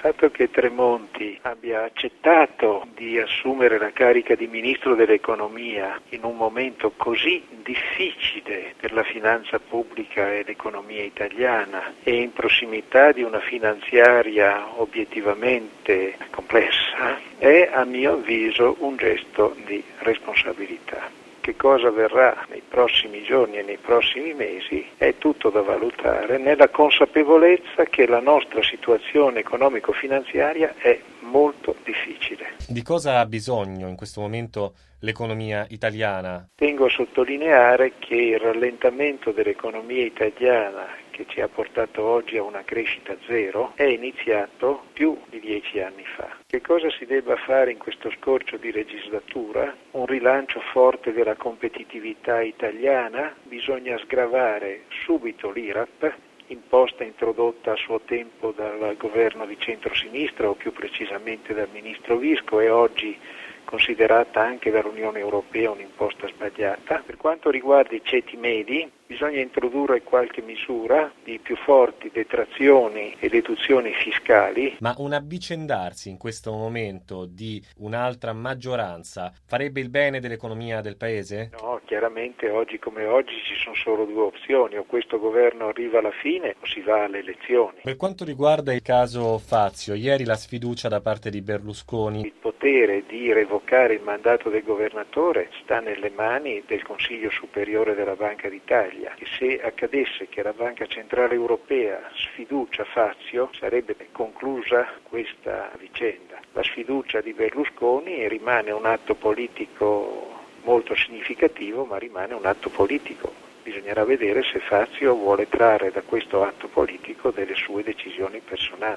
fatto che Tremonti abbia accettato di assumere la carica di Ministro dell'Economia in un momento così difficile per la finanza pubblica e l'economia italiana e in prossimità di una finanziaria obiettivamente complessa è a mio avviso un gesto di responsabilità. Che cosa avverrà nei prossimi giorni e nei prossimi mesi è tutto da valutare nella consapevolezza che la nostra situazione economico-finanziaria è molto difficile. Di cosa ha bisogno in questo momento l'economia italiana? Tengo a sottolineare che il rallentamento dell'economia italiana che ci ha portato oggi a una crescita zero è iniziato più di 10 anni fa. Che cosa si debba fare in questo scorcio di legislatura? Un rilancio forte della competitività italiana, bisogna sgravare subito l'IRAP, imposta introdotta a suo tempo dal governo di centrosinistra o più precisamente dal ministro Visco e oggi considerata anche dall'Unione Europea un'imposta sbagliata. Per quanto riguarda i ceti medi, bisogna introdurre qualche misura di più forti detrazioni e deduzioni fiscali. Ma un avvicendarsi in questo momento di un'altra maggioranza farebbe il bene dell'economia del Paese? No, chiaramente oggi come oggi ci sono solo due opzioni, o questo governo arriva alla fine o si va alle elezioni. Per quanto riguarda il caso Fazio, ieri la sfiducia da parte di Berlusconi. Il potere di revocare il mandato del governatore sta nelle mani del Consiglio Superiore della Banca d'Italia. E se accadesse che la Banca Centrale Europea sfiducia Fazio, sarebbe conclusa questa vicenda. La sfiducia di Berlusconi rimane un atto politico molto significativo, ma rimane un atto politico. Bisognerà vedere se Fazio vuole trarre da questo atto politico delle sue decisioni personali.